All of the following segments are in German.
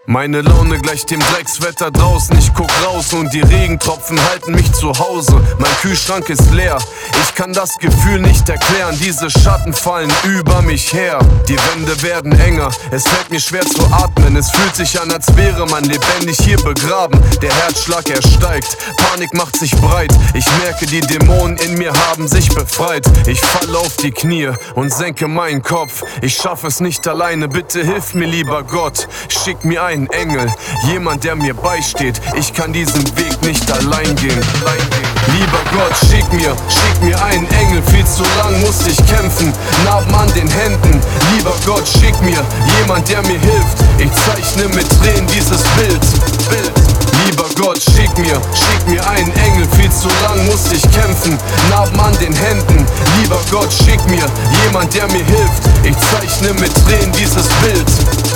Meine Laune gleicht dem Dreckswetter draußen. Ich guck raus und die Regentropfen halten mich zu Hause. Mein Kühlschrank ist leer, ich kann das Gefühl nicht erklären. Diese Schatten fallen über mich her. Die Wände werden enger, es fällt mir schwer zu atmen. Es fühlt sich an, als wäre man lebendig hier begraben. Der Herzschlag, er steigt, Panik macht sich breit. Ich merke, die Dämonen in mir haben sich befreit. Ich falle auf die Knie und senke meinen Kopf. Ich schaffe es nicht alleine, bitte hilf mir, lieber Gott. Schick mir einen Engel, jemand, der mir beisteht. Ich kann diesen Weg nicht allein gehen. Lieber Gott, schick mir einen Engel. Viel zu lang muss ich kämpfen, Narben an den Händen. Lieber Gott, schick mir jemand, der mir hilft. Ich zeichne mit Tränen dieses Bild. Lieber Gott, schick mir einen Engel. Viel zu lang muss ich kämpfen, Narben an den Händen. Lieber Gott, schick mir jemand, der mir hilft. Ich zeichne mit Tränen dieses Bild.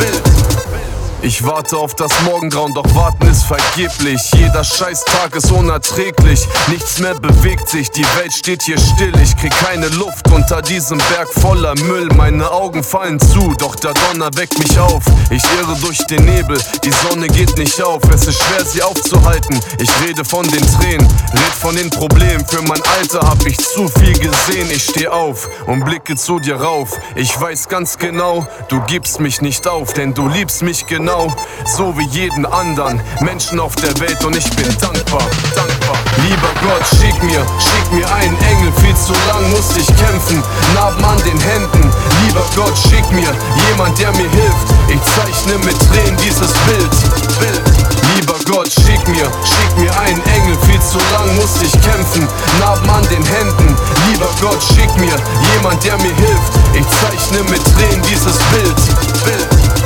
Ich warte auf das Morgengrauen, doch warten ist vergeblich. Jeder Scheißtag ist unerträglich, nichts mehr bewegt sich, die Welt steht hier still. Ich krieg keine Luft unter diesem Berg voller Müll. Meine Augen fallen zu, doch der Donner weckt mich auf. Ich irre durch den Nebel, die Sonne geht nicht auf. Es ist schwer, sie aufzuhalten, ich rede von den Tränen, red von den Problemen. Für mein Alter hab ich zu viel gesehen. Ich steh auf und blicke zu dir rauf. Ich weiß ganz genau, du gibst mich nicht auf, denn du liebst mich genau, so wie jeden anderen Menschen auf der Welt, und ich bin dankbar. Lieber Gott, schick mir einen Engel. Viel zu lang muss ich kämpfen, Narben an den Händen. Lieber Gott, schick mir jemand, der mir hilft. Ich zeichne mit Tränen dieses Bild. Lieber Gott, schick mir einen Engel. Viel zu lang muss ich kämpfen, Narben an den Händen. Lieber Gott, schick mir jemand, der mir hilft. Ich zeichne mit Tränen dieses Bild.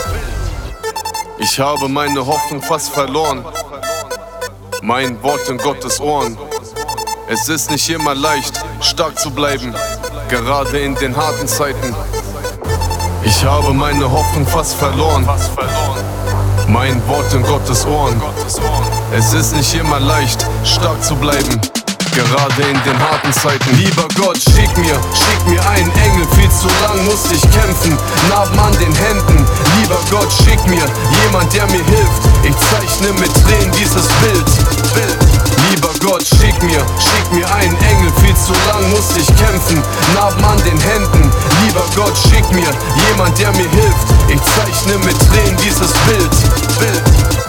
Ich habe meine Hoffnung fast verloren, mein Wort in Gottes Ohren. Es ist nicht immer leicht, stark zu bleiben, gerade in den harten Zeiten. Ich habe meine Hoffnung fast verloren, mein Wort in Gottes Ohren. Es ist nicht immer leicht, stark zu bleiben, gerade in den harten Zeiten. Lieber Gott, schick mir einen Engel. Viel zu lang muss ich kämpfen, Narben an den Händen. Lieber Gott, schick mir jemand, der mir hilft. Ich zeichne mit Tränen dieses Bild. Lieber Gott, schick mir einen Engel. Viel zu lang muss ich kämpfen, Narben an den Händen. Lieber Gott, schick mir jemand, der mir hilft. Ich zeichne mit Tränen dieses Bild.